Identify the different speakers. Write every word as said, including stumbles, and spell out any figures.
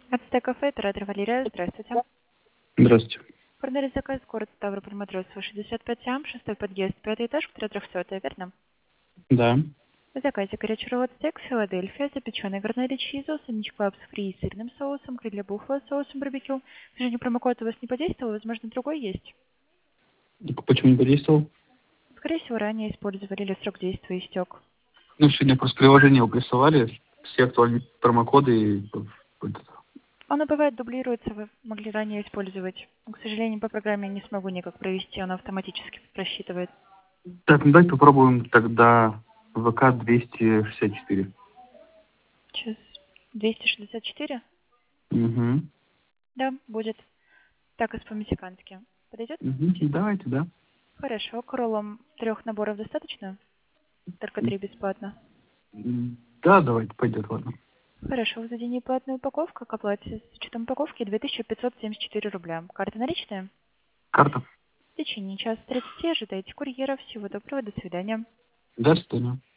Speaker 1: Ацтек кафе, оператор Валерия, здравствуйте.
Speaker 2: Здравствуйте.
Speaker 1: Оформили заказ, город Ставрополь, Матросова, шестьдесят пять А, шестой подъезд, пятый этаж, квартира трехсотая, верно?
Speaker 2: Да.
Speaker 1: В заказе горячий ролл стейк, Филадельфия, запеченный гарнери чизо, сэндвич клабс фри с сырным соусом, крылья буффало с соусом барбекю. К сожалению, промокод у вас не подействовал, возможно, другой есть.
Speaker 2: Так почему не подействовал?
Speaker 1: Скорее всего, ранее использовали или срок действия истек.
Speaker 2: Ну, сегодня просто приложение вы присылали, все актуальные промокоды и вот это.
Speaker 1: Оно бывает дублируется, вы могли ранее использовать. Но, к сожалению, по программе не смогу никак провести, оно автоматически просчитывает.
Speaker 2: Так, ну давайте попробуем тогда ВК двести шестьдесят четыре.
Speaker 1: Сейчас. двести шестьдесят четыре?
Speaker 2: Угу.
Speaker 1: Да, будет. Так, и по-мексикански. Подойдет?
Speaker 2: Угу.
Speaker 1: Чисто.
Speaker 2: Давайте, да.
Speaker 1: Хорошо. К роллам трех наборов достаточно? Только три бесплатно.
Speaker 2: М, Да, давайте, пойдет, ладно.
Speaker 1: Хорошо. В заведении платная упаковка. К оплате с учетом упаковки две тысячи пятьсот семьдесят четыре рубля. Карта наличная?
Speaker 2: Карта.
Speaker 1: В течение часа тридцати ожидайте курьера. Всего доброго. До свидания.
Speaker 2: До свидания.